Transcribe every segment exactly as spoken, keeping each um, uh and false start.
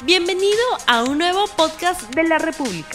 Bienvenido a un nuevo podcast de La República.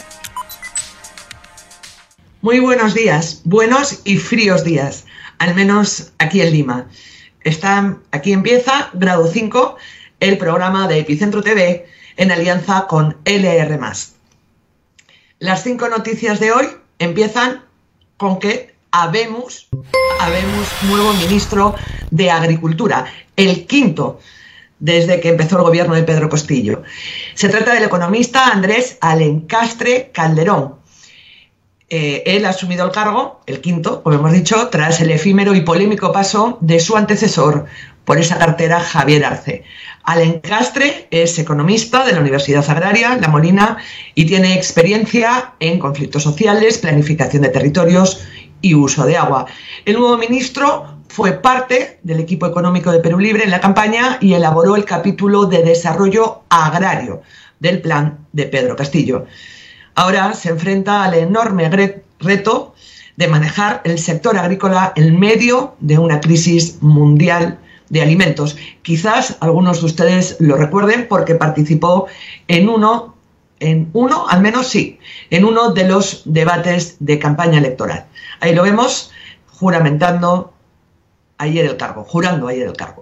Muy buenos días, buenos y fríos días, al menos aquí en Lima. Está, aquí empieza Grado cinco, el programa de Epicentro T V en alianza con L R más. Las cinco noticias de hoy empiezan con que habemos, habemos nuevo ministro de Agricultura, el quinto desde que empezó el gobierno de Pedro Castillo. Se trata del economista Andrés Alencastre Calderón. Eh, él ha asumido el cargo, el quinto, como hemos dicho, tras el efímero y polémico paso de su antecesor por esa cartera, Javier Arce. Alencastre es economista de la Universidad Agraria La Molina y tiene experiencia en conflictos sociales, planificación de territorios y uso de agua. El nuevo ministro fue parte del equipo económico de Perú Libre en la campaña y elaboró el capítulo de desarrollo agrario del plan de Pedro Castillo. Ahora se enfrenta al enorme reto de manejar el sector agrícola en medio de una crisis mundial de alimentos. Quizás algunos de ustedes lo recuerden porque participó en uno, en uno, al menos sí, en uno de los debates de campaña electoral. Ahí lo vemos juramentando ayer el cargo, jurando ayer el cargo.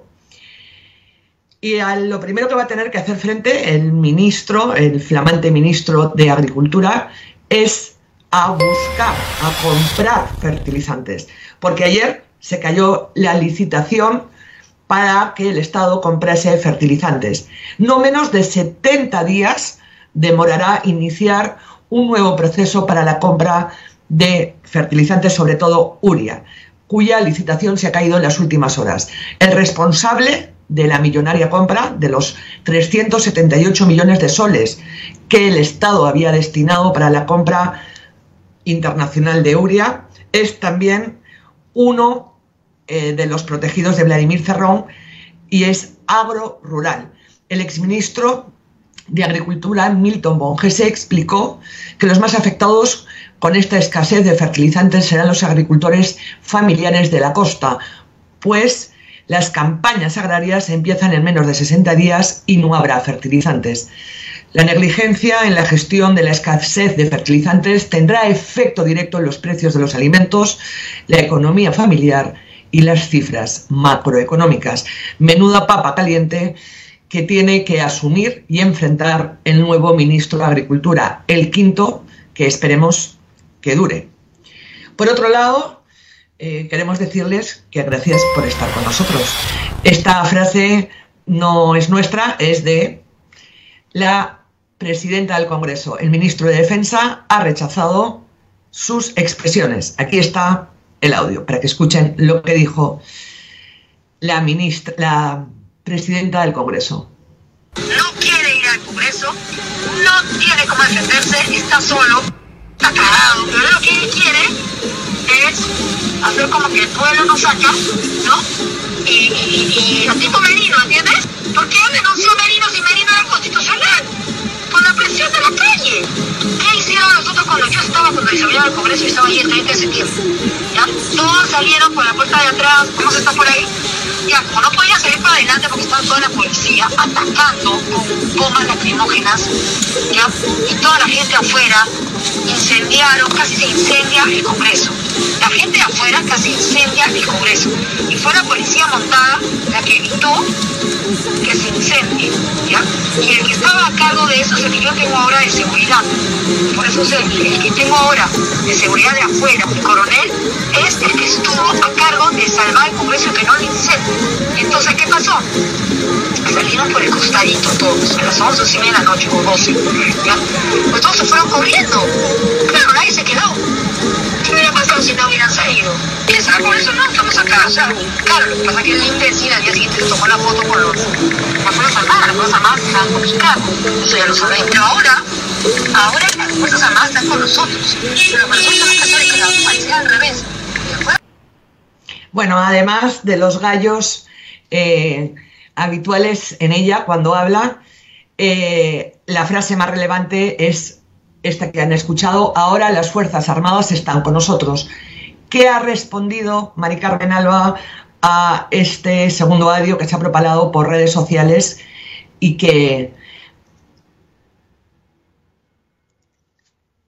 Y a lo primero que va a tener que hacer frente el ministro, el flamante ministro de Agricultura, es a buscar, a comprar fertilizantes. Porque ayer se cayó la licitación para que el Estado comprase fertilizantes. No menos de setenta días demorará iniciar un nuevo proceso para la compra de fertilizantes, sobre todo urea, cuya licitación se ha caído en las últimas horas. El responsable de la millonaria compra de los trescientos setenta y ocho millones de soles que el Estado había destinado para la compra internacional de urea es también uno eh, de los protegidos de Vladimir Cerrón y es Agro Rural. El exministro de Agricultura, Milton Bongese, explicó que los más afectados con esta escasez de fertilizantes serán los agricultores familiares de la costa, pues las campañas agrarias empiezan en menos de sesenta días y no habrá fertilizantes. La negligencia en la gestión de la escasez de fertilizantes tendrá efecto directo en los precios de los alimentos, la economía familiar y las cifras macroeconómicas. Menuda papa caliente que tiene que asumir y enfrentar el nuevo ministro de Agricultura, el quinto, que esperemos que dure. Por otro lado, eh, queremos decirles que gracias por estar con nosotros. Esta frase no es nuestra, es de la presidenta del Congreso. El ministro de Defensa ha rechazado sus expresiones. Aquí está el audio, para que escuchen lo que dijo la, ministra, la presidenta del Congreso. No quiere ir al Congreso, no tiene cómo defenderse, está solo, está cagado, pero lo que él quiere es hacer como que el pueblo nos saca, ¿no? Y, y, y a tipo Merino, ¿entiendes? ¿Por qué denunció Merino si Merino era constitucional? Por la presión de la calle. ¿Qué hicieron nosotros cuando yo estaba, cuando se abrió el Congreso y estaba ahí el treinta de septiembre? ¿Ya? Todos salieron por la puerta de atrás, ¿cómo se está por ahí? Ya, como no podía salir para adelante porque estaba toda la policía atacando con bombas lacrimógenas, ya, y toda la gente afuera, incendiaron, casi se incendia el Congreso. La gente de afuera casi incendia el Congreso. Y fue la policía montada la que evitó que se incendie, ¿ya? Y el que estaba a cargo de eso es el que yo tengo ahora de seguridad. Por eso sé, el que tengo ahora de seguridad de afuera, el coronel, es el que estuvo a cargo de salvar el Congreso y que no lo incendie. Entonces, ¿qué pasó? Salieron por el costadito todos, a las once y media de la noche o doce, ¿ya? Pues todos se fueron corriendo. Claro, nadie se quedó. ¿Qué hubiera pasado si no hubieran salido? ¿Quién sabe? Por eso no estamos acá. O sea, claro, lo que pasa es que el imbécil al día siguiente se tomó la foto con los, las Fuerzas Armadas. Las Fuerzas Armadas estaban con Chicago. Eso ya lo saben. Pero ahora, ahora las Fuerzas Armadas están con nosotros. Pero nosotros tenemos que hacer que la parecía al revés. Bueno, además de los gallos eh, habituales en ella cuando habla, eh, la frase más relevante es esta que han escuchado: ahora las Fuerzas Armadas están con nosotros. ¿Qué ha respondido Mari Carmen Alba a este segundo audio que se ha propalado por redes sociales y que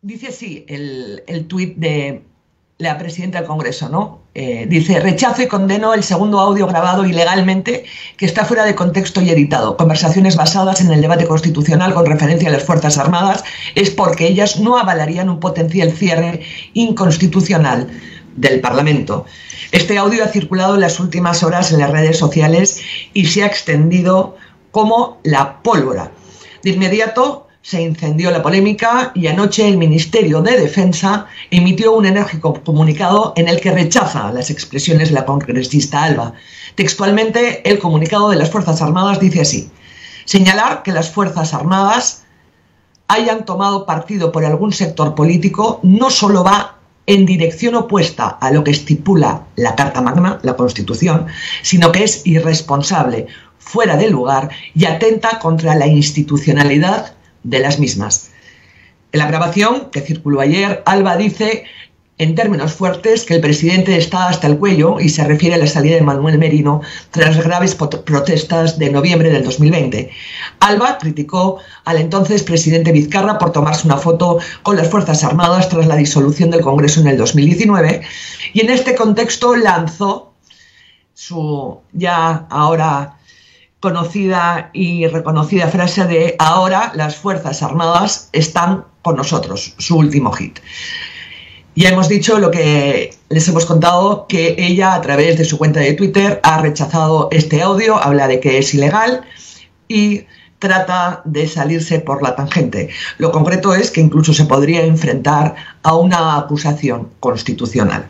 dice así el, el tuit de la presidenta del Congreso, ¿no? Eh, dice, rechazo y condeno el segundo audio grabado ilegalmente que está fuera de contexto y editado. Conversaciones basadas en el debate constitucional con referencia a las Fuerzas Armadas es porque ellas no avalarían un potencial cierre inconstitucional del Parlamento. Este audio ha circulado en las últimas horas en las redes sociales y se ha extendido como la pólvora. De inmediato se incendió la polémica y anoche el Ministerio de Defensa emitió un enérgico comunicado en el que rechaza las expresiones de la congresista Alba. Textualmente, el comunicado de las Fuerzas Armadas dice así: señalar que las Fuerzas Armadas hayan tomado partido por algún sector político no solo va en dirección opuesta a lo que estipula la Carta Magna, la Constitución, sino que es irresponsable, fuera de lugar y atenta contra la institucionalidad de las mismas. En la grabación que circuló ayer, Alba dice en términos fuertes que el presidente está hasta el cuello y se refiere a la salida de Manuel Merino tras graves protestas de noviembre del dos mil veinte. Alba criticó al entonces presidente Vizcarra por tomarse una foto con las Fuerzas Armadas tras la disolución del Congreso en el dos mil diecinueve y en este contexto lanzó su ya ahora conocida y reconocida frase de ahora las Fuerzas Armadas están con nosotros, su último hit. Ya hemos dicho lo que les hemos contado, que ella a través de su cuenta de Twitter ha rechazado este audio, habla de que es ilegal y trata de salirse por la tangente. Lo concreto es que incluso se podría enfrentar a una acusación constitucional.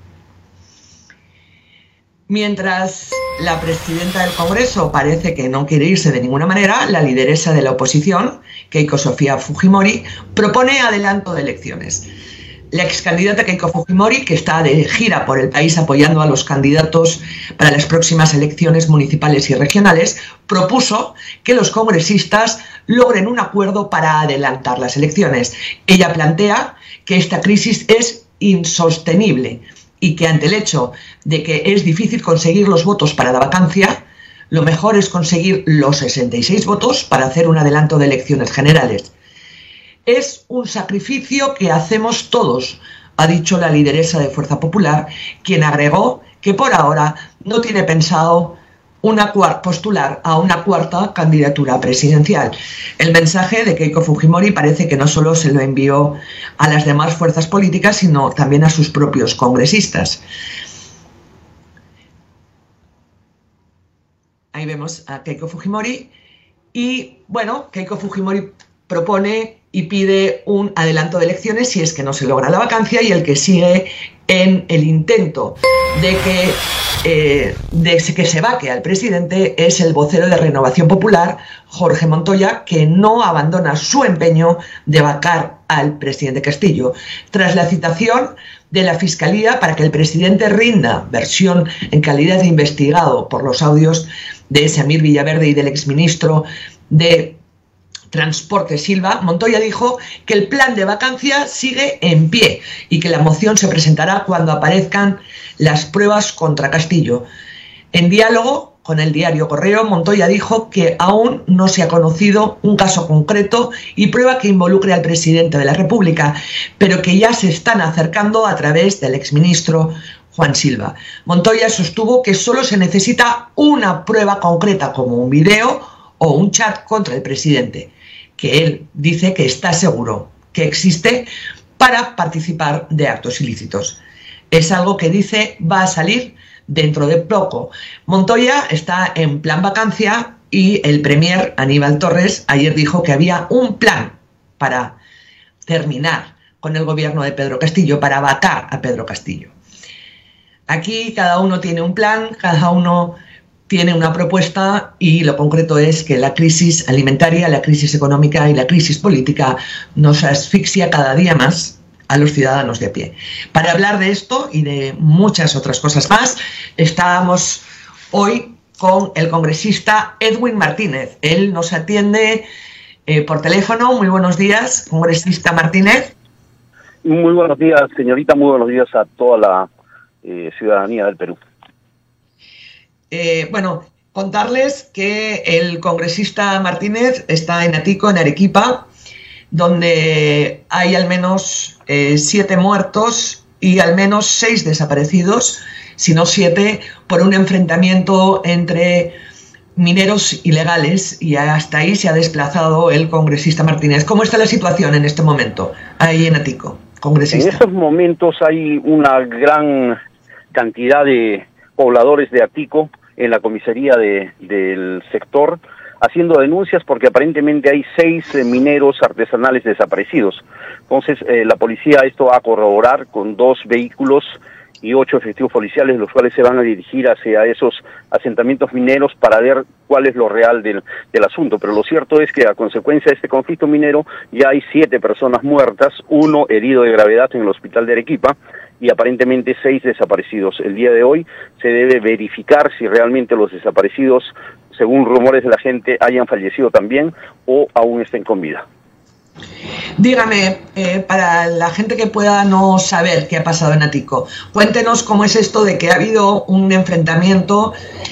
Mientras la presidenta del Congreso parece que no quiere irse de ninguna manera, la lideresa de la oposición, Keiko Sofía Fujimori, propone adelanto de elecciones. La ex candidata Keiko Fujimori, que está de gira por el país apoyando a los candidatos para las próximas elecciones municipales y regionales, propuso que los congresistas logren un acuerdo para adelantar las elecciones. Ella plantea que esta crisis es insostenible y que ante el hecho de que es difícil conseguir los votos para la vacancia, lo mejor es conseguir los sesenta y seis votos para hacer un adelanto de elecciones generales. Es un sacrificio que hacemos todos, ha dicho la lideresa de Fuerza Popular, quien agregó que por ahora no tiene pensado una postular a una cuarta candidatura presidencial. El mensaje de Keiko Fujimori parece que no solo se lo envió a las demás fuerzas políticas, sino también a sus propios congresistas. Ahí vemos a Keiko Fujimori y, bueno, Keiko Fujimori propone y pide un adelanto de elecciones si es que no se logra la vacancia, y el que sigue en el intento de que, eh, de que se vaque al presidente es el vocero de Renovación Popular, Jorge Montoya, que no abandona su empeño de vacar al presidente Castillo. Tras la citación de la Fiscalía para que el presidente rinda versión en calidad de investigado por los audios de Samir Villaverde y del exministro de Transporte Silva, Montoya dijo que el plan de vacancia sigue en pie y que la moción se presentará cuando aparezcan las pruebas contra Castillo. En diálogo con el diario Correo, Montoya dijo que aún no se ha conocido un caso concreto y prueba que involucre al presidente de la República, pero que ya se están acercando a través del exministro Juan Silva. Montoya sostuvo que solo se necesita una prueba concreta, como un video o un chat contra el presidente, que él dice que está seguro que existe para participar de actos ilícitos. Es algo que dice va a salir dentro de poco. Montoya está en plan vacancia y el premier Aníbal Torres ayer dijo que había un plan para terminar con el gobierno de Pedro Castillo, para vacar a Pedro Castillo. Aquí cada uno tiene un plan, cada uno tiene una propuesta, y lo concreto es que la crisis alimentaria, la crisis económica y la crisis política nos asfixia cada día más a los ciudadanos de a pie. Para hablar de esto y de muchas otras cosas más, estamos hoy con el congresista Edwin Martínez. Él nos atiende eh, por teléfono. Muy buenos días, congresista Martínez. Muy buenos días, señorita. Muy buenos días a toda la eh, ciudadanía del Perú. Eh, bueno, contarles que el congresista Martínez está en Atico, en Arequipa, donde hay al menos eh, siete muertos y al menos seis desaparecidos, si no siete, por un enfrentamiento entre mineros ilegales, y hasta ahí se ha desplazado el congresista Martínez. ¿Cómo está la situación en este momento ahí en Atico, congresista? En estos momentos hay una gran cantidad de pobladores de Atico en la comisaría de, del sector haciendo denuncias porque aparentemente hay seis eh, mineros artesanales desaparecidos. Entonces eh, la policía esto va a corroborar con dos vehículos y ocho efectivos policiales, los cuales se van a dirigir hacia esos asentamientos mineros para ver cuál es lo real del, del asunto. Pero lo cierto es que a consecuencia de este conflicto minero ya hay siete personas muertas, uno herido de gravedad en el hospital de Arequipa y aparentemente seis desaparecidos. El día de hoy se debe verificar si realmente los desaparecidos, según rumores de la gente, hayan fallecido también o aún estén con vida. Dígame, eh, para la gente que pueda no saber qué ha pasado en Atico, cuéntenos cómo es esto de que ha habido un enfrentamiento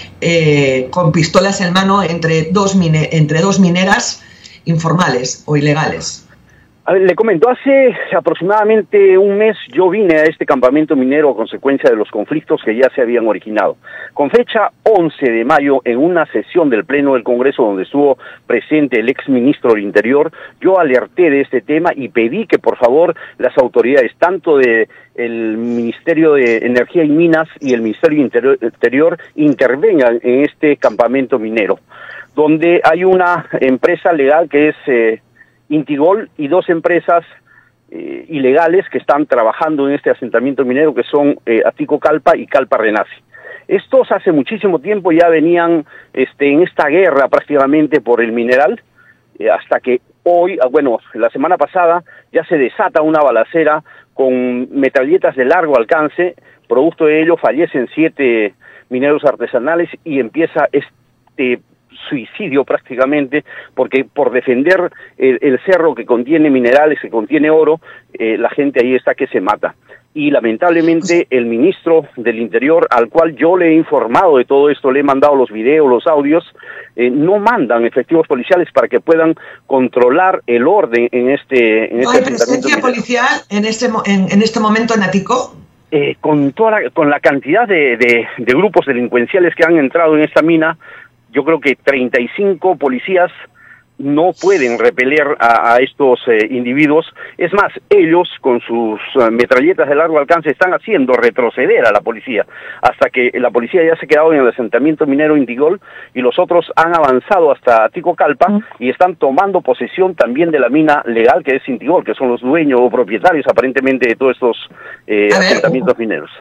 eh, con pistolas en mano entre dos, mine entre dos mineras informales o ilegales. A ver, le comento, hace aproximadamente un mes yo vine a este campamento minero a consecuencia de los conflictos que ya se habían originado. Con fecha once de mayo, en una sesión del Pleno del Congreso donde estuvo presente el ex ministro del Interior, yo alerté de este tema y pedí que por favor las autoridades, tanto de el Ministerio de Energía y Minas y el Ministerio de Interior, intervengan en este campamento minero, donde hay una empresa legal que es Eh, Intigol y dos empresas eh, ilegales que están trabajando en este asentamiento minero, que son eh, Atico Calpa y Calpa Renace. Estos hace muchísimo tiempo ya venían este, en esta guerra prácticamente por el mineral, eh, hasta que hoy, bueno, la semana pasada ya se desata una balacera con metralletas de largo alcance. Producto de ello fallecen siete mineros artesanales y empieza este suicidio prácticamente, porque por defender el, el cerro que contiene minerales, que contiene oro, eh, la gente ahí está que se mata. Y lamentablemente el ministro del Interior, al cual yo le he informado de todo esto, le he mandado los videos, los audios, eh, no mandan efectivos policiales para que puedan controlar el orden en este en ¿No este hay presencia policial en este, en, en este momento en Atico? Eh, con, toda la, con la cantidad de, de, de grupos delincuenciales que han entrado en esta mina, yo creo que treinta y cinco policías no pueden repeler a, a estos eh, individuos. Es más, ellos con sus uh, metralletas de largo alcance están haciendo retroceder a la policía, hasta que la policía ya se ha quedado en el asentamiento minero Intigol y los otros han avanzado hasta Atico Calpa mm. y están tomando posesión también de la mina legal que es Intigol, que son los dueños o propietarios aparentemente de todos estos eh, asentamientos ver, mineros.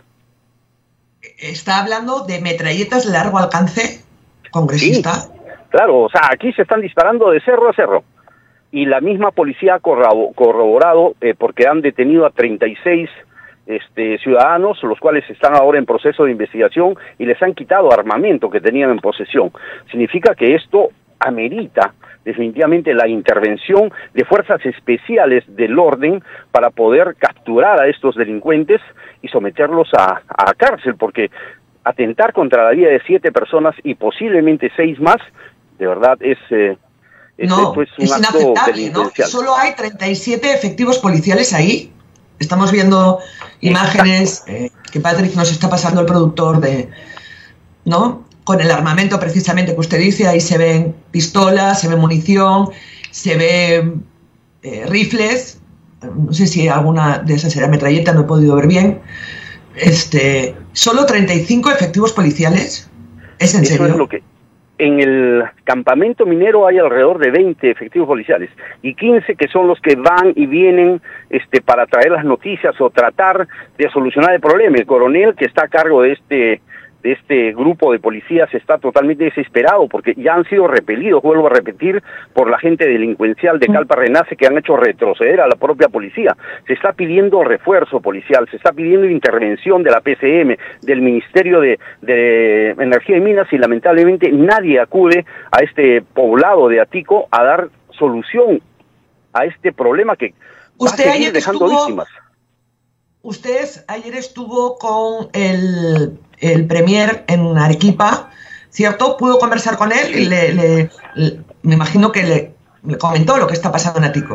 ¿Está hablando de metralletas de largo alcance, congresista? Sí. Claro, o sea, aquí se están disparando de cerro a cerro. Y la misma policía ha corroborado, eh, porque han detenido a treinta y seis este, ciudadanos, los cuales están ahora en proceso de investigación y les han quitado armamento que tenían en posesión. Significa que esto amerita definitivamente la intervención de fuerzas especiales del orden para poder capturar a estos delincuentes y someterlos a, a cárcel, porque atentar contra la vida de siete personas y posiblemente seis más, de verdad es, eh, es, no, esto es un es acto inaceptable, delincuencial. ¿no? Solo hay treinta y siete efectivos policiales ahí. Estamos viendo imágenes eh, que Patrick nos está pasando, el productor, de, ¿no? Con el armamento precisamente que usted dice. Ahí se ven pistolas, se ve munición, se ve eh, rifles. No sé si alguna de esas era metralleta, no he podido ver bien. Este, solo treinta y cinco efectivos policiales. ¿Es en Eso serio? Es lo que en el campamento minero hay alrededor de veinte efectivos policiales y quince que son los que van y vienen este para traer las noticias o tratar de solucionar el problema. El coronel que está a cargo de este de este grupo de policías está totalmente desesperado porque ya han sido repelidos, vuelvo a repetir, por la gente delincuencial de Calpa Renace, que han hecho retroceder a la propia policía. Se está pidiendo refuerzo policial, se está pidiendo intervención de la P C M, del Ministerio de, de Energía y Minas, y lamentablemente nadie acude a este poblado de Atico a dar solución a este problema que Usted va a seguir ayer dejando estuvo... víctimas. Usted ayer estuvo con el, el premier en Arequipa, ¿cierto? ¿Pudo conversar con él? Y le, le, le, me imagino que le, le comentó lo que está pasando en Atico.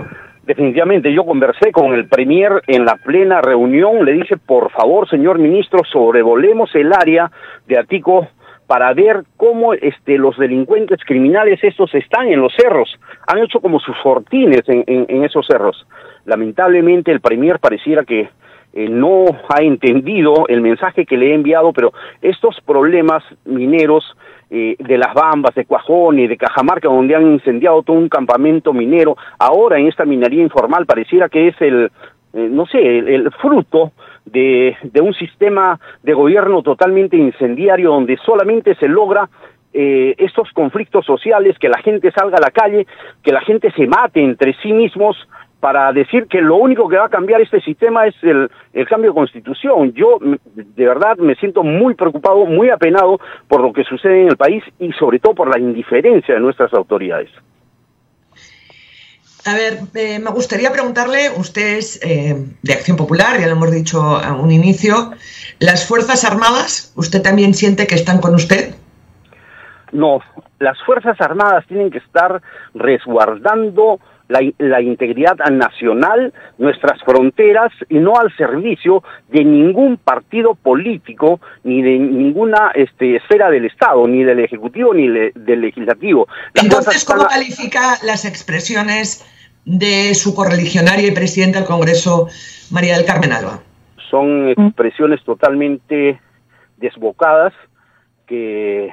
Definitivamente, yo conversé con el Premier en la plena reunión, le dije, por favor, señor ministro, sobrevolemos el área de Atico para ver cómo este, los delincuentes criminales estos están en los cerros, han hecho como sus fortines en, en, en esos cerros. Lamentablemente el Premier pareciera que eh, no ha entendido el mensaje que le he enviado, pero estos problemas mineros eh, de Las Bambas, de Cuajón y de Cajamarca, donde han incendiado todo un campamento minero, ahora en esta minería informal pareciera que es el, eh, no sé, el, el fruto de, de un sistema de gobierno totalmente incendiario, donde solamente se logra eh, estos conflictos sociales, que la gente salga a la calle, que la gente se mate entre sí mismos, para decir que lo único que va a cambiar este sistema es el, el cambio de constitución. Yo, de verdad, me siento muy preocupado, muy apenado por lo que sucede en el país y sobre todo por la indiferencia de nuestras autoridades. A ver, eh, me gustaría preguntarle, usted es eh, de Acción Popular, ya lo hemos dicho a un inicio, ¿las Fuerzas Armadas, usted también siente que están con usted? No, las Fuerzas Armadas tienen que estar resguardando La, la integridad nacional, nuestras fronteras, y no al servicio de ningún partido político, ni de ninguna este, esfera del Estado, ni del Ejecutivo, ni le, del Legislativo. Las Entonces, ¿cómo están... califica las expresiones de su correligionaria y presidenta del Congreso, María del Carmen Alba? Son expresiones totalmente desbocadas que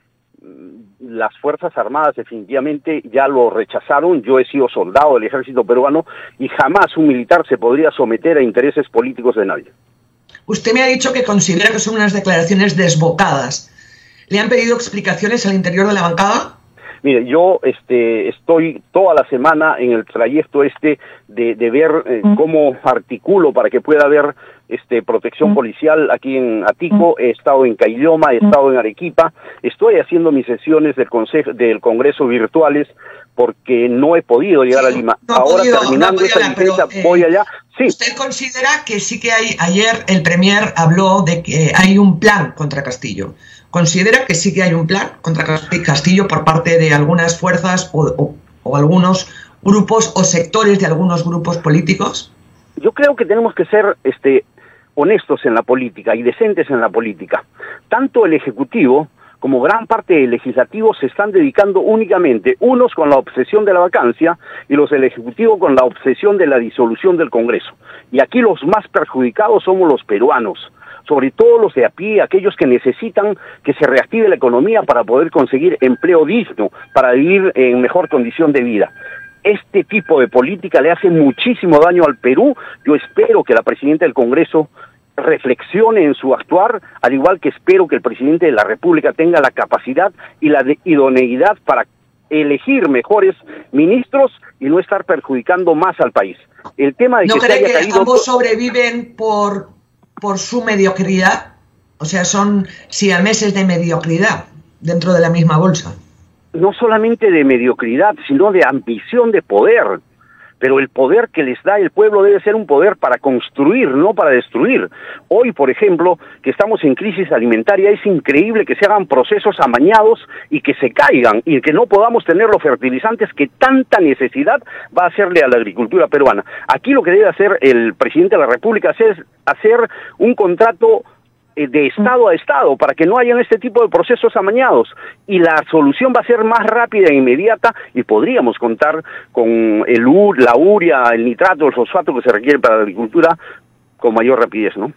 las Fuerzas Armadas definitivamente ya lo rechazaron. Yo he sido soldado del ejército peruano y jamás un militar se podría someter a intereses políticos de nadie. Usted me ha dicho que considera que son unas declaraciones desbocadas. ¿Le han pedido explicaciones al interior de la bancada? Mire, yo este, estoy toda la semana en el trayecto este de, de ver eh, cómo articulo para que pueda haber este, protección policial aquí en Atico. He estado en Caylloma, he estado en Arequipa, estoy haciendo mis sesiones del consejo, del Congreso virtuales porque no he podido llegar sí, a Lima. No Ahora podido, terminando no esta licencia eh, voy allá. Sí. ¿Usted considera que sí que hay, ayer el Premier habló de que hay un plan contra Castillo? ¿Considera que sí que hay un plan contra Castillo por parte de algunas fuerzas o, o, o algunos grupos o sectores de algunos grupos políticos? Yo creo que tenemos que ser este, honestos en la política y decentes en la política. Tanto el Ejecutivo como gran parte del Legislativo se están dedicando únicamente, unos con la obsesión de la vacancia y los del Ejecutivo con la obsesión de la disolución del Congreso. Y aquí los más perjudicados somos los peruanos, sobre todo los de a pie, aquellos que necesitan que se reactive la economía para poder conseguir empleo digno, para vivir en mejor condición de vida. Este tipo de política le hace muchísimo daño al Perú. Yo espero que la presidenta del Congreso reflexione en su actuar, al igual que espero que el presidente de la República tenga la capacidad y la idoneidad para elegir mejores ministros y no estar perjudicando más al país. El tema de ¿No que cree se haya que caído... ambos sobreviven por, por su mediocridad? O sea, son siameses de mediocridad dentro de la misma bolsa. No solamente de mediocridad, sino de ambición de poder. Pero el poder que les da el pueblo debe ser un poder para construir, no para destruir. Hoy, por ejemplo, que estamos en crisis alimentaria, es increíble que se hagan procesos amañados y que se caigan, y que no podamos tener los fertilizantes que tanta necesidad va a hacerle a la agricultura peruana. Aquí lo que debe hacer el presidente de la República es hacer un contrato de Estado a Estado, para que no hayan este tipo de procesos amañados, y la solución va a ser más rápida e inmediata, y podríamos contar con el U, la urea, el nitrato, el fosfato que se requiere para la agricultura con mayor rapidez, ¿no?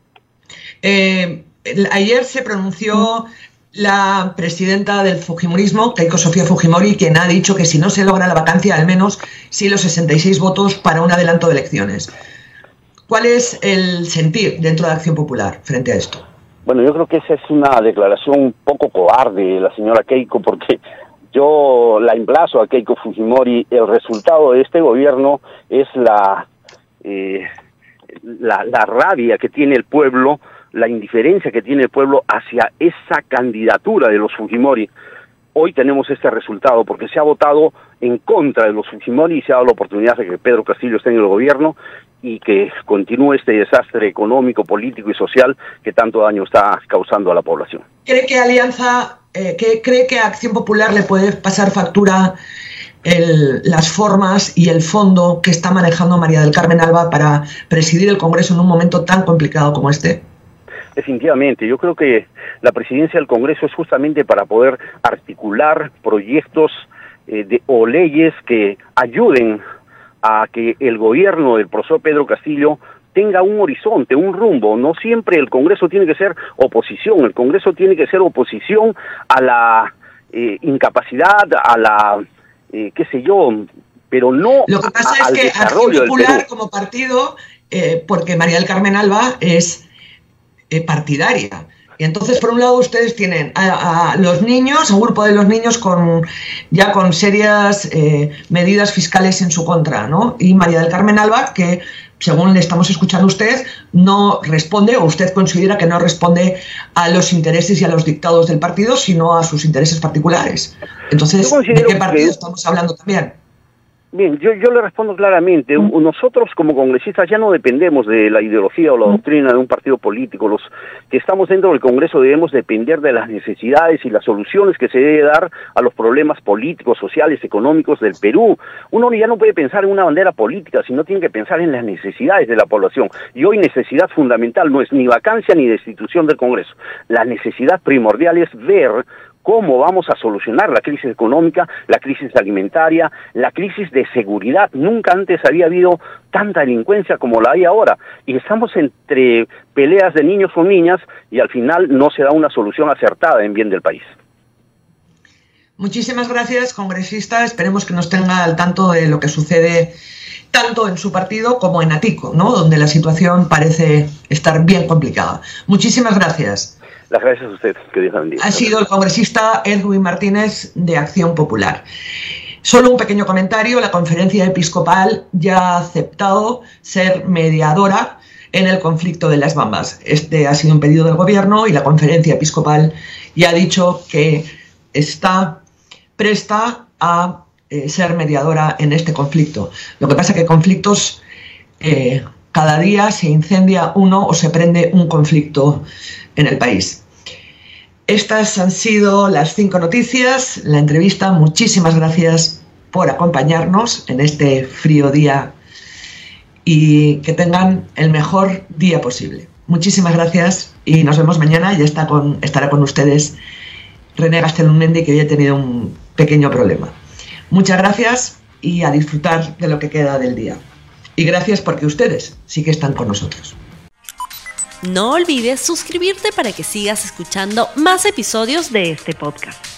Eh, ayer se pronunció la presidenta del Fujimorismo, Keiko Sofía Fujimori, quien ha dicho que si no se logra la vacancia, al menos sí los sesenta y seis votos para un adelanto de elecciones. ¿Cuál es el sentir dentro de Acción Popular frente a esto? Bueno, yo creo que esa es una declaración un poco cobarde de la señora Keiko, porque yo la emplazo a Keiko Fujimori. El resultado de este gobierno es la, eh, la, la rabia que tiene el pueblo, la indiferencia que tiene el pueblo hacia esa candidatura de los Fujimori. Hoy tenemos este resultado porque se ha votado en contra de los Fujimori y se ha dado la oportunidad de que Pedro Castillo esté en el gobierno y que continúe este desastre económico, político y social que tanto daño está causando a la población. ¿Cree que Alianza, eh, que, cree que a Acción Popular le puede pasar factura el, las formas y el fondo que está manejando María del Carmen Alba para presidir el Congreso en un momento tan complicado como este? Definitivamente, yo creo que la presidencia del Congreso es justamente para poder articular proyectos eh, de, o leyes que ayuden a que el gobierno del profesor Pedro Castillo tenga un horizonte, un rumbo. No siempre el Congreso tiene que ser oposición, el Congreso tiene que ser oposición a la eh, incapacidad, a la, eh, qué sé yo, pero no Lo que pasa a, es al que desarrollo Acción Popular del Perú. como partido, eh, porque María del Carmen Alba es eh, partidaria. Y entonces, por un lado, ustedes tienen a, a los niños, a un grupo de los niños con ya con serias eh, medidas fiscales en su contra, ¿no? Y María del Carmen Alba, que según le estamos escuchando a usted, no responde, o usted considera que no responde a los intereses y a los dictados del partido, sino a sus intereses particulares. Entonces, ¿de qué partido que... estamos hablando también? Bien, yo, yo le respondo claramente. Nosotros como congresistas ya no dependemos de la ideología o la doctrina de un partido político. Los que estamos dentro del Congreso debemos depender de las necesidades y las soluciones que se debe dar a los problemas políticos, sociales, económicos del Perú. Uno ya no puede pensar en una bandera política, sino tiene que pensar en las necesidades de la población. Y hoy necesidad fundamental no es ni vacancia ni destitución del Congreso. La necesidad primordial es ver cómo vamos a solucionar la crisis económica, la crisis alimentaria, la crisis de seguridad. Nunca antes había habido tanta delincuencia como la hay ahora. Y estamos entre peleas de niños con niñas y al final no se da una solución acertada en bien del país. Muchísimas gracias, congresista. Esperemos que nos tenga al tanto de lo que sucede tanto en su partido como en Atico, ¿no? Donde la situación parece estar bien complicada. Muchísimas gracias. Las gracias a usted, que Dios la bendiga. Ha sido el congresista Edwin Martínez de Acción Popular. Solo un pequeño comentario, la conferencia episcopal ya ha aceptado ser mediadora en el conflicto de las Bambas. Este ha sido un pedido del gobierno y la conferencia episcopal ya ha dicho que está presta a eh, ser mediadora en este conflicto. Lo que pasa es que conflictos, eh, cada día se incendia uno o se prende un conflicto en el país. Estas han sido las cinco noticias, la entrevista. Muchísimas gracias por acompañarnos en este frío día y que tengan el mejor día posible. Muchísimas gracias y nos vemos mañana. Ya está con, estará con ustedes René Gastelum-Mendy, que hoy ha tenido un pequeño problema. Muchas gracias y a disfrutar de lo que queda del día. Y gracias porque ustedes sí que están con nosotros. No olvides suscribirte para que sigas escuchando más episodios de este podcast.